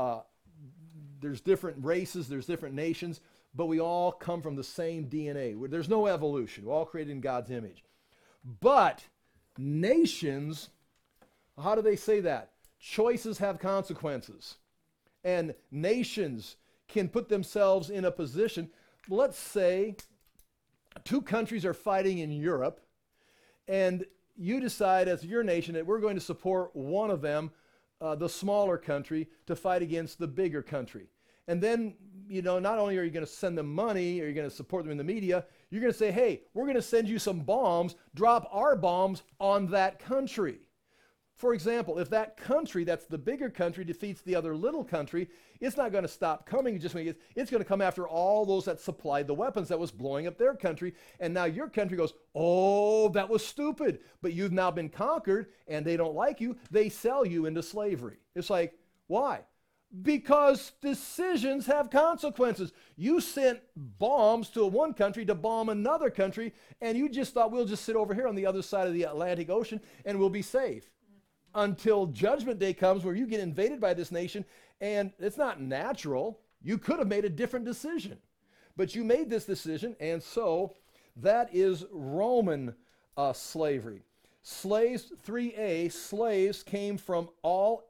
There's different races, there's different nations, but we all come from the same DNA. There's no evolution. We're all created in God's image. But nations, how do they say that? Choices have consequences. And nations can put themselves in a position, let's say 2 countries are fighting in Europe, and you decide as your nation that we're going to support one of them the smaller country to fight against the bigger country. And then, not only are you going to send them money or you're going to support them in the media, you're going to say, hey, we're going to send you some bombs, drop our bombs on that country. For example, if that country, that's the bigger country, defeats the other little country, it's not going to stop coming just when it's going to come after all those that supplied the weapons that was blowing up their country. And now your country goes, oh, that was stupid. But you've now been conquered and they don't like you. They sell you into slavery. It's like, why? Because decisions have consequences. You sent bombs to one country to bomb another country, and you just thought we'll just sit over here on the other side of the Atlantic Ocean and we'll be safe. Until Judgment Day comes where you get invaded by this nation, and it's not natural. You could have made a different decision, but you made this decision, and so that is Roman slavery. Slaves, 3a, slaves came from all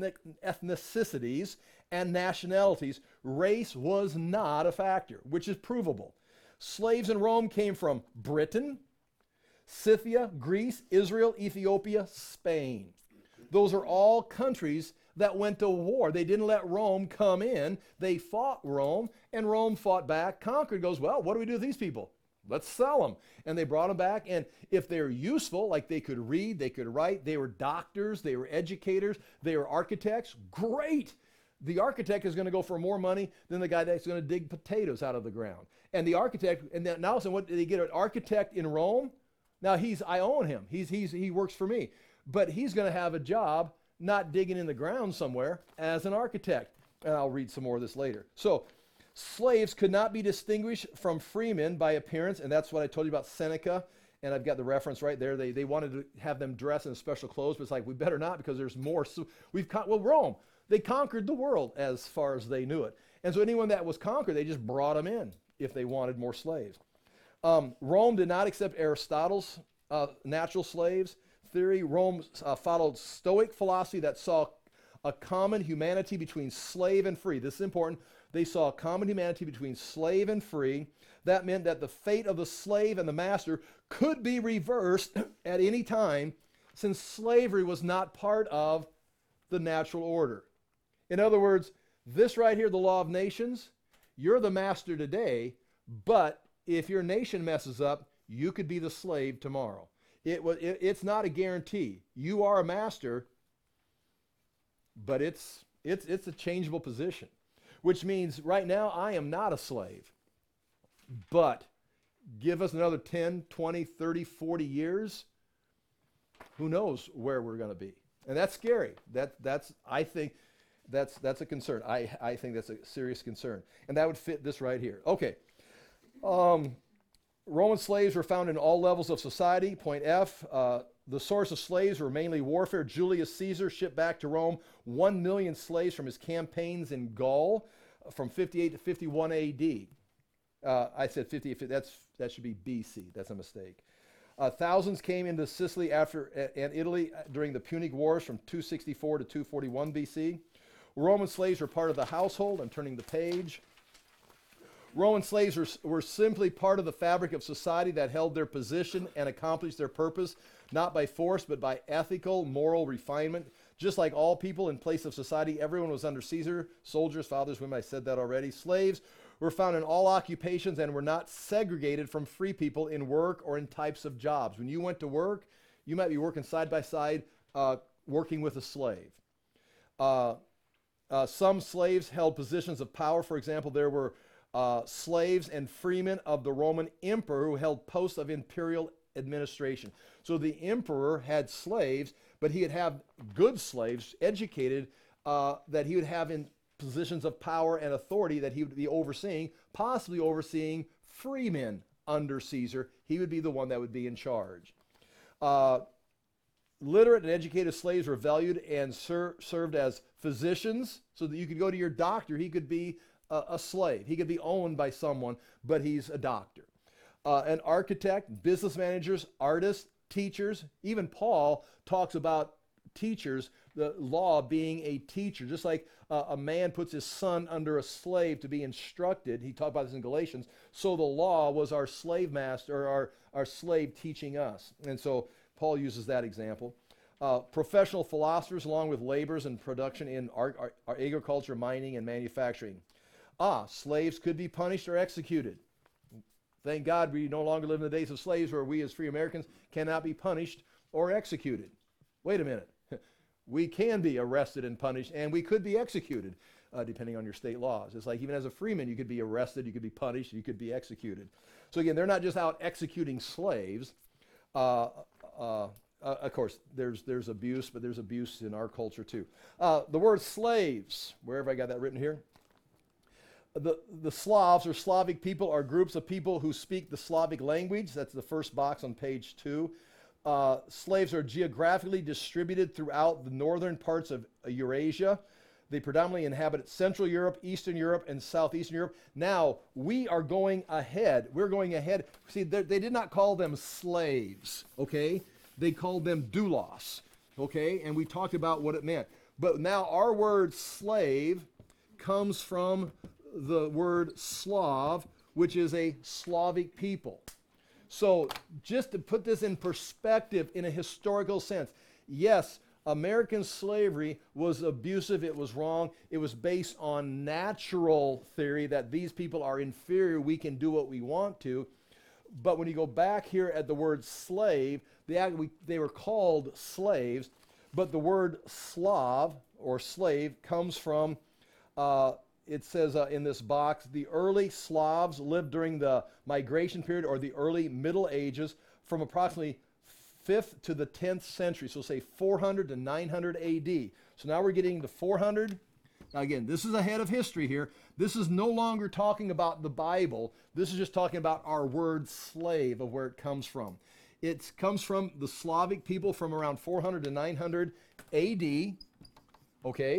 ethnicities and nationalities. Race was not a factor, which is provable. Slaves in Rome came from Britain, Scythia, Greece, Israel, Ethiopia, Spain. Those are all countries that went to war. They didn't let Rome come in. They fought Rome, and Rome fought back, conquered, goes, well, what do we do with these people? Let's sell them. And they brought them back, and if they're useful, like they could read, they could write, they were doctors, they were educators, they were architects, great. The architect is going to go for more money than the guy that's going to dig potatoes out of the ground. And the architect, and then now, so what did they get? An architect in Rome? Now I own him. He works for me. But he's going to have a job not digging in the ground somewhere as an architect. And I'll read some more of this later. So slaves could not be distinguished from freemen by appearance, and that's what I told you about Seneca, and I've got the reference right there. They wanted to have them dress in special clothes, but it's like, we better not because there's more. So Rome, they conquered the world as far as they knew it. And so anyone that was conquered, they just brought them in if they wanted more slaves. Rome did not accept Aristotle's natural slaves theory. Rome followed Stoic philosophy that saw a common humanity between slave and free. This is important. They saw a common humanity between slave and free. That meant that the fate of the slave and the master could be reversed at any time, since slavery was not part of the natural order. In other words, this right here, the law of nations, you're the master today, but if your nation messes up, you could be the slave tomorrow. It's not a guarantee. You are a master, but it's a changeable position, which means right now I am not a slave. But give us another 10, 20, 30, 40 years, who knows where we're going to be. And that's scary. I think that's a concern. I think that's a serious concern. And that would fit this right here. Okay. Roman slaves were found in all levels of society. Point F, the source of slaves were mainly warfare. Julius Caesar shipped back to Rome 1 million slaves from his campaigns in Gaul from 58 to 51 AD. I said 58, that should be BC. That's a mistake. Thousands came into Sicily and Italy during the Punic Wars from 264 to 241 BC. Roman slaves were part of the household. I'm turning the page. Roman slaves were simply part of the fabric of society that held their position and accomplished their purpose, not by force, but by ethical, moral refinement. Just like all people in place of society, everyone was under Caesar, soldiers, fathers, women, I said that already. Slaves were found in all occupations and were not segregated from free people in work or in types of jobs. When you went to work, you might be working side by side, working with a slave. Some slaves held positions of power. For example, there were slaves and freemen of the Roman emperor who held posts of imperial administration. So the emperor had slaves, but he would have good slaves, educated, that he would have in positions of power and authority that he would be overseeing, possibly overseeing freemen under Caesar. He would be the one that would be in charge. Literate and educated slaves were valued and served as physicians, so that you could go to your doctor. He could be a slave. He could be owned by someone, but he's a doctor. An architect, business managers, artists, teachers. Even Paul talks about teachers, the law being a teacher. Just like a man puts his son under a slave to be instructed. He talked about this in Galatians. So the law was our slave master, or our slave teaching us. And so Paul uses that example. Professional philosophers, along with laborers in production in agriculture, mining, and manufacturing. Slaves could be punished or executed. Thank God we no longer live in the days of slaves where we as free Americans cannot be punished or executed. Wait a minute. We can be arrested and punished, and we could be executed, depending on your state laws. It's like even as a freeman, you could be arrested, you could be punished, you could be executed. So again, they're not just out executing slaves. Of course, there's abuse, but there's abuse in our culture too. The word slaves, wherever I got that written here. The Slavs or Slavic people are groups of people who speak the Slavic language. That's the first box on page 2. Slaves are geographically distributed throughout the northern parts of Eurasia. They predominantly inhabit Central Europe, Eastern Europe, and Southeastern Europe. Now, we are going ahead. We're going ahead. See, they did not call them slaves, okay? They called them doulos, okay? And we talked about what it meant. But now our word slave comes from the word Slav, which is a Slavic people. So just to put this in perspective in a historical sense, yes, American slavery was abusive, it was wrong, it was based on natural theory that these people are inferior, we can do what we want to. But when you go back here at the word slave, they were called slaves, but the word Slav or slave comes from it says in this box, the early Slavs lived during the migration period or the early Middle Ages from approximately 5th to the 10th century. So say 400 to 900 AD. So now we're getting to 400. Now again, this is ahead of history here. This is no longer talking about the Bible. This is just talking about our word slave, of where it comes from. It comes from the Slavic people from around 400 to 900 AD. Okay.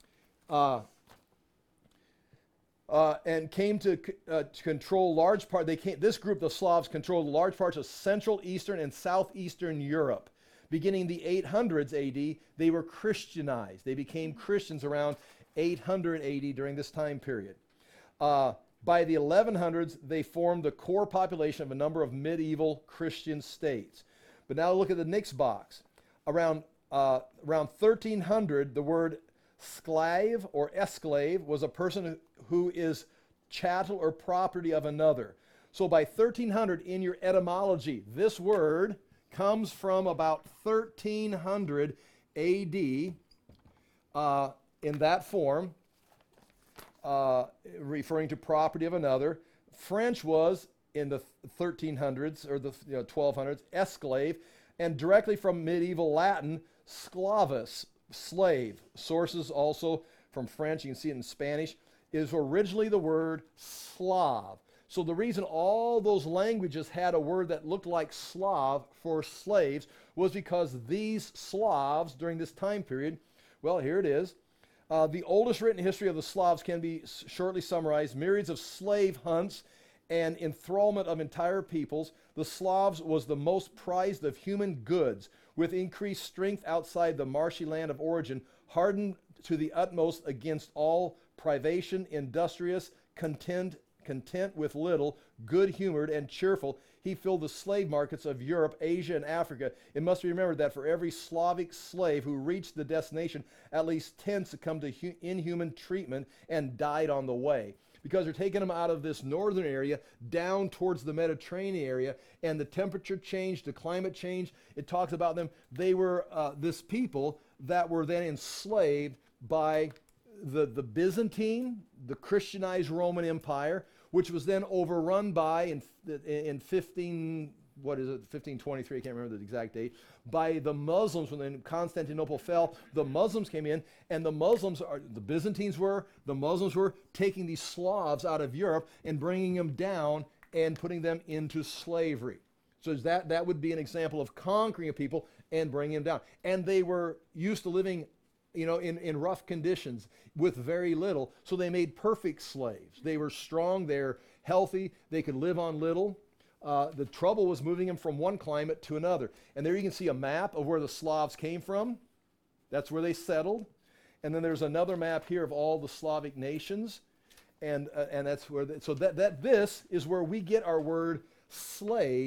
And came to control large part. This group, the Slavs, controlled large parts of Central, Eastern, and Southeastern Europe. Beginning the 800s AD, they were Christianized. They became Christians around 800 AD during this time period. By the 1100s, they formed the core population of a number of medieval Christian states. But now look at the next box. Around 1300, the word sklave or esclave was a person who is chattel or property of another. So by 1300 in your etymology, this word comes from about 1300 AD in that form, referring to property of another. French was in the 1300s or the 1200s, esclave, and directly from medieval Latin, sclavus, slave. Sources also from French, you can see it in Spanish, is originally the word Slav. So the reason all those languages had a word that looked like Slav for slaves was because these Slavs during this time period, well, here it is. The oldest written history of the Slavs can be shortly summarized. Myriads of slave hunts and enthrallment of entire peoples. The Slavs was the most prized of human goods, with increased strength outside the marshy land of origin, hardened to the utmost against all privation, industrious, content with little, good-humored, and cheerful. He filled the slave markets of Europe, Asia, and Africa. It must be remembered that for every Slavic slave who reached the destination, at least 10 succumbed to inhuman treatment and died on the way. Because they're taking them out of this northern area down towards the Mediterranean area, and the temperature changed, the climate changed. It talks about them. They were this people that were then enslaved by the Byzantine, the Christianized Roman Empire, which was then overrun by in 1523, I can't remember the exact date, by the Muslims. When then Constantinople fell, the Muslims came in, and the Byzantines were taking these Slavs out of Europe and bringing them down and putting them into slavery. So that would be an example of conquering a people and bringing them down. And they were used to living in rough conditions with very little, so they made perfect slaves. They were strong, they're healthy, they could live on little. The trouble was moving them from one climate to another. And there you can see a map of where the Slavs came from. That's where they settled. And then there's another map here of all the Slavic nations. And that's where, this is where we get our word slave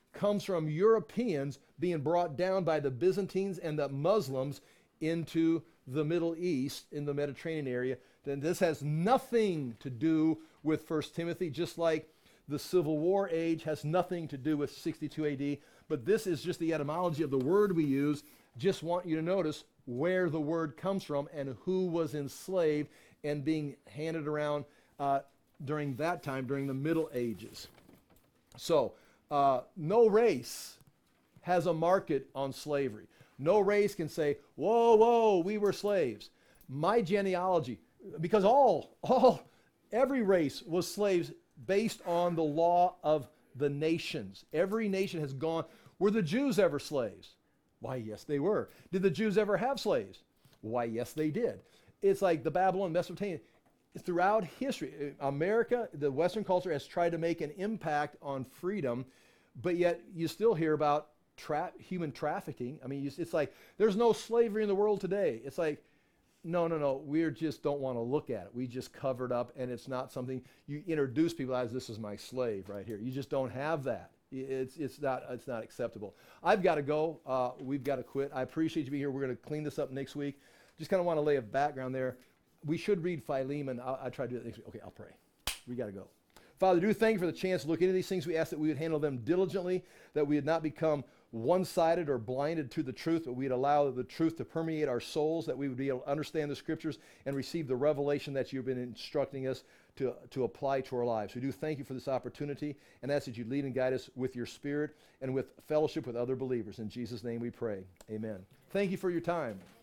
comes from Europeans being brought down by the Byzantines and the Muslims into the Middle East, in the Mediterranean area, then this has nothing to do with 1 Timothy, just like the Civil War age has nothing to do with 62 AD. But this is just the etymology of the word we use. Just want you to notice where the word comes from and who was enslaved and being handed around during that time, during the Middle Ages. So, no race has a market on slavery. No race can say, whoa, whoa, we were slaves. My genealogy, because every race was slaves based on the law of the nations. Every nation has gone. Were the Jews ever slaves? Why, yes, they were. Did the Jews ever have slaves? Why, yes, they did. It's like the Babylon, Mesopotamia. Throughout history, America, the Western culture has tried to make an impact on freedom, but yet you still hear about human trafficking. I mean, it's like there's no slavery in the world today. It's like, no, we just don't want to look at it. We just cover it up, and it's not something you introduce people as, this is my slave right here. You just don't have that. It's not acceptable. I've got to go. We've got to quit. I appreciate you being here. We're going to clean this up next week. Just kind of want to lay a background there. We should read Philemon. I'll try to do it next week. Okay, I'll pray. We got to go. Father, do thank you for the chance to look into these things. We ask that we would handle them diligently, that we would not become one-sided or blinded to the truth, but we'd allow the truth to permeate our souls, that we would be able to understand the scriptures and receive the revelation that you've been instructing us to apply to our lives. We do thank you for this opportunity and ask that you lead and guide us with your spirit and with fellowship with other believers. In Jesus' name we pray. Amen. Thank you for your time.